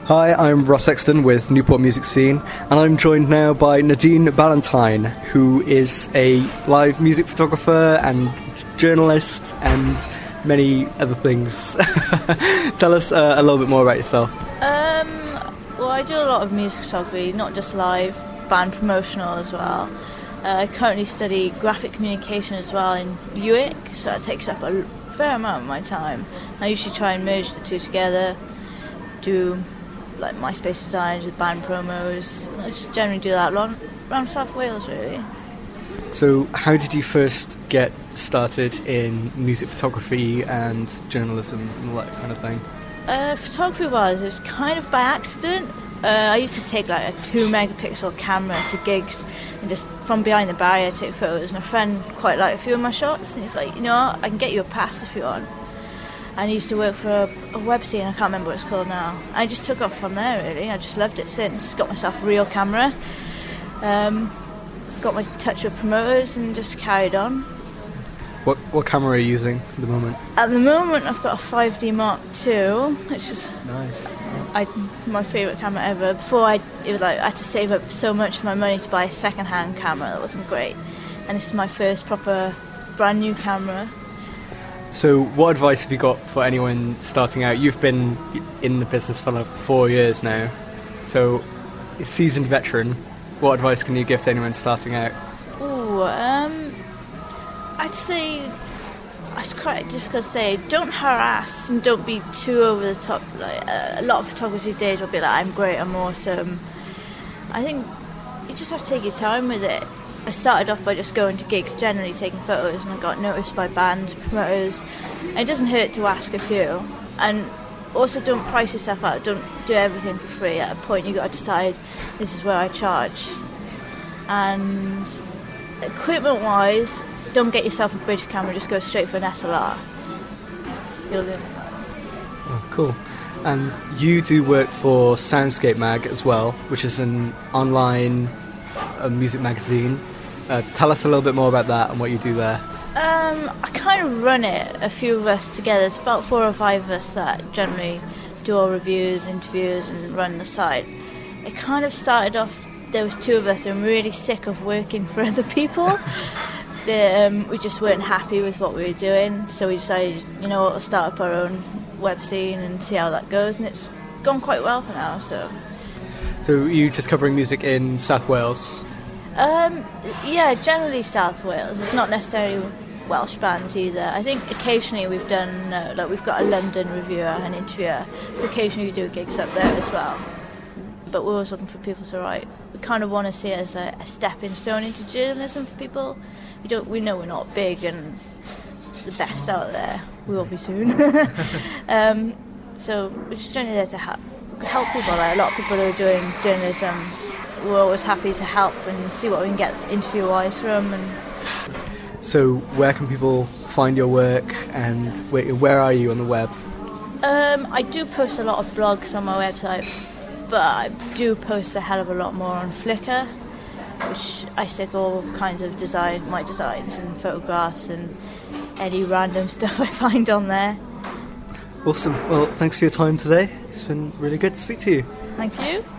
Hi, I'm Ross Exton with Newport Music Scene, and I'm joined now by Nadine Ballantyne, who is a live music photographer and journalist and many other things. Tell us a little bit more about yourself. Well, I do a lot of music photography, not just live, band promotional as well. I currently study graphic communication as well in UWIC, so that takes up a fair amount of my time. I usually try and merge the two together, do like MySpace designs with band promos. I just generally do that around South Wales, really. So how did you first get started in music photography and journalism and all that kind of thing? Photography-wise, it was kind of by accident. I used to take like a 2-megapixel camera to gigs and just from behind the barrier take photos, and a friend quite liked a few of my shots, and he's like, you know what, I can get you a pass if you want. And I used to work for a website, I can't remember what it's called now. I just took off from there, really. I just loved it since. Got myself a real camera, got my touch with promoters, and just carried on. What camera are you using at the moment? At the moment, I've got a 5D Mark II. It's just nice. My favourite camera ever. Before, I had to save up so much of my money to buy a second-hand camera. That wasn't great. And this is my first proper brand new camera. So what advice have you got for anyone starting out? You've been in the business for like 4 years now, so a seasoned veteran. What advice can you give to anyone starting out? I'd say it's quite difficult to say. Don't harass and don't be too over the top. Like a lot of photographers these days will be like, I'm great, I'm awesome. I think you just have to take your time with it. I started off by just going to gigs, generally taking photos, and I got noticed by bands, promoters. And it doesn't hurt to ask a few. And also don't price yourself out, don't do everything for free. At a point you've got to decide, this is where I charge. And equipment-wise, don't get yourself a bridge camera, just go straight for an SLR. You'll do. Oh, cool. And you do work for Soundscape Mag as well, which is an online music magazine. Tell us a little bit more about that and what you do there. I kind of run it, a few of us together. It's about 4 or 5 of us that generally do all reviews, interviews, and run the site. It kind of started off, there was 2 of us, and I'm really sick of working for other people. We just weren't happy with what we were doing, so we decided, you know what, we'll start up our own web scene and see how that goes, and it's gone quite well for now. So you just covering music in South Wales? Yeah, generally South Wales. It's not necessarily Welsh bands either. I think occasionally we've done, we've got a London reviewer and interviewer, so occasionally we do gigs up there as well. But we're always looking for people to write. We kind of want to see it as a stepping stone into journalism for people. We know we're not big and the best out there. We will be soon. So we're just generally there to help people. Like a lot of people who are doing journalism, we're always happy to help and see what we can get interview-wise from. So where can people find your work, and where are you on the web? I do post a lot of blogs on my website, but I do post a hell of a lot more on Flickr, which I stick all kinds of my designs and photographs and any random stuff I find on there. Awesome. Well, thanks for your time today. It's been really good to speak to you. Thank you.